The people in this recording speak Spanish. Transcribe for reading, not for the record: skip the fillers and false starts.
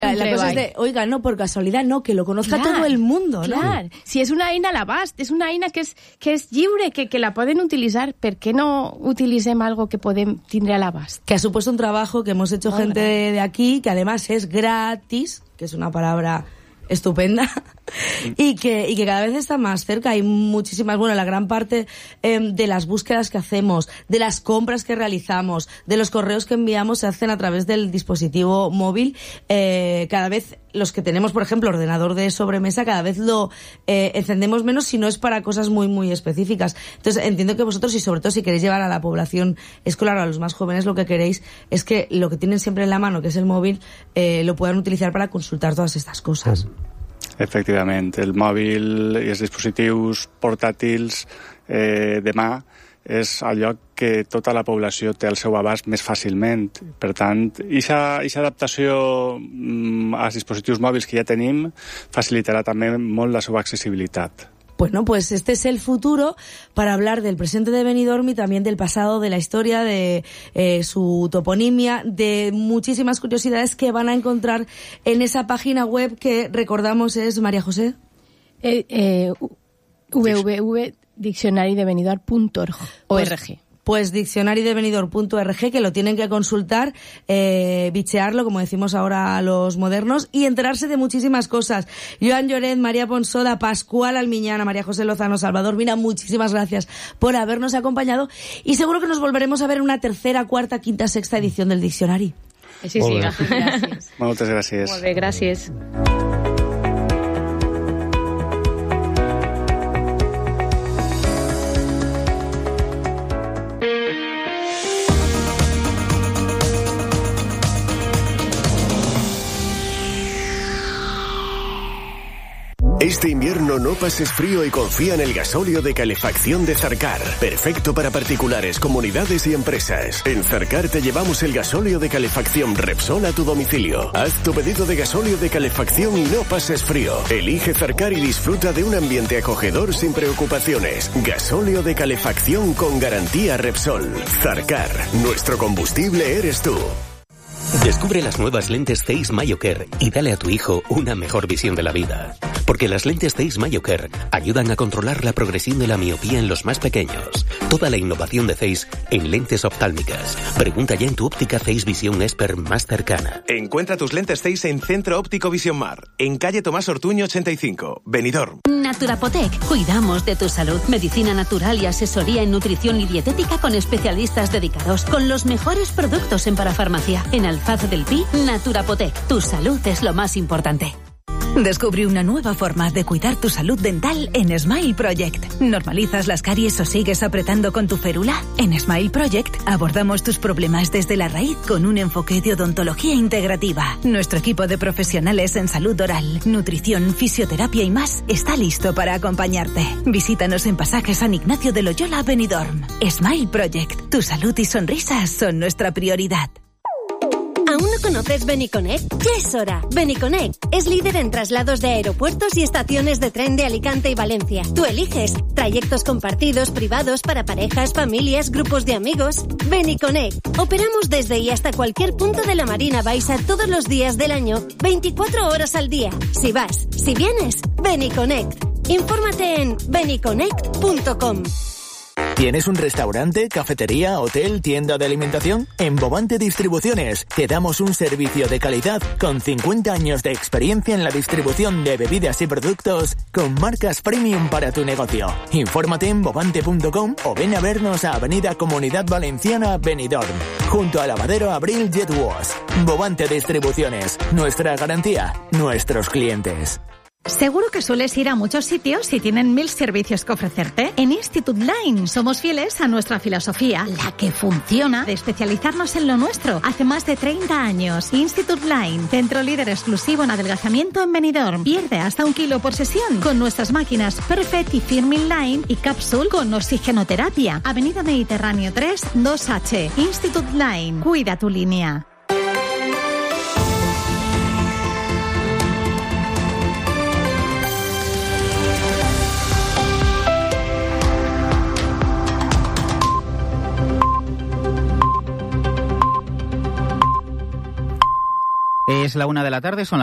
La cosa es de, oiga, no, por casualidad, no, que lo conozca todo el mundo, no? Clar, si és una eina a l'abast, és una eina que és lliure, que la poden utilitzar, ¿per qué no utilicem algo que podem tindre a l'abast? Que ha supuesto un trabajo que hemos hecho gente de aquí, que además es gratis, que es una palabra estupenda, y que cada vez está más cerca. Hay muchísimas, bueno, la gran parte de las búsquedas que hacemos, de las compras que realizamos, de los correos que enviamos, se hacen a través del dispositivo móvil. Cada vez los que tenemos, por ejemplo, ordenador de sobremesa, cada vez lo encendemos menos si no es para cosas muy, muy específicas. Entonces, entiendo que vosotros, y sobre todo si queréis llevar a la población escolar o a los más jóvenes, lo que queréis es que lo que tienen siempre en la mano, que es el móvil, lo puedan utilizar para consultar todas estas cosas. Efectivament, el mòbil i els dispositius portàtils de mà és el lloc que tota la població té al seu abast més fàcilment. Per tant, aquesta adaptació als dispositius mòbils que ja tenim facilitarà també molt la seva accessibilitat. Bueno, pues este es el futuro para hablar del presente de Benidorm y también del pasado, de la historia, de su toponimia, de muchísimas curiosidades que van a encontrar en esa página web que recordamos es, María José, www.diccionariodebenidorm.org. Pues diccionariodebenidorm.org, que lo tienen que consultar, bichearlo, como decimos ahora a los modernos, y enterarse de muchísimas cosas. Joan Lloret, María Ponsoda, Pascual Almiñana, María José Lozano, Salvador Mina, muchísimas gracias por habernos acompañado, y seguro que nos volveremos a ver en una tercera, cuarta, quinta, sexta edición del Diccionari. Sí, gràcies. Moltes gràcies. Molt bé, gràcies. Este invierno no pases frío y confía en el gasóleo de calefacción de Zarcar. Perfecto para particulares, comunidades y empresas. En Zarcar te llevamos el gasóleo de calefacción Repsol a tu domicilio. Haz tu pedido de gasóleo de calefacción y no pases frío. Elige Zarcar y disfruta de un ambiente acogedor sin preocupaciones. Gasóleo de calefacción con garantía Repsol. Zarcar, nuestro combustible eres tú. Descubre las nuevas lentes Zeiss MyoCare y dale a tu hijo una mejor visión de la vida. Porque las lentes Zeiss MyoCare ayudan a controlar la progresión de la miopía en los más pequeños. Toda la innovación de Zeiss en lentes oftálmicas. Pregunta ya en tu óptica Zeiss Visión Expert más cercana. Encuentra tus lentes Zeiss en Centro Óptico Vision Mar, en calle Tomás Ortuño 85, Benidorm. Naturapotec. Cuidamos de tu salud. Medicina natural y asesoría en nutrición y dietética con especialistas dedicados. Con los mejores productos en parafarmacia. En Alfaz del Pi, Naturapotec. Tu salud es lo más importante. Descubre una nueva forma de cuidar tu salud dental en Smile Project. ¿Normalizas las caries o sigues apretando con tu férula? En Smile Project abordamos tus problemas desde la raíz con un enfoque de odontología integrativa. Nuestro equipo de profesionales en salud oral, nutrición, fisioterapia y más está listo para acompañarte. Visítanos en Pasaje San Ignacio de Loyola, Benidorm. Smile Project. Tu salud y sonrisas son nuestra prioridad. ¿Aún no conoces Beniconnect? Ya es hora. Beniconnect es líder en traslados de aeropuertos y estaciones de tren de Alicante y Valencia. Tú eliges trayectos compartidos, privados, para parejas, familias, grupos de amigos. Beniconnect. Operamos desde y hasta cualquier punto de la Marina Baixa todos los días del año, 24 horas al día. Si vas, si vienes, Beniconnect. Infórmate en beniconnect.com. ¿Tienes un restaurante, cafetería, hotel, tienda de alimentación? En Bovante Distribuciones te damos un servicio de calidad con 50 años de experiencia en la distribución de bebidas y productos con marcas premium para tu negocio. Infórmate en bovante.com o ven a vernos a Avenida Comunidad Valenciana, Benidorm, junto a Lavadero Abril Jet Wash. Bovante Distribuciones, nuestra garantía, nuestros clientes. Seguro que sueles ir a muchos sitios y tienen 1000 servicios que ofrecerte. En Institut Line somos fieles a nuestra filosofía, la que funciona, de especializarnos en lo nuestro. Hace más de 30 años. Institut Line, centro líder exclusivo en adelgazamiento en Benidorm. Pierde hasta 1 kilo por sesión con nuestras máquinas Perfect y Firmin Line y Capsule con oxigenoterapia. Avenida Mediterráneo 3, 2H. Institut Line. Cuida tu línea. Es la 1 de la tarde, son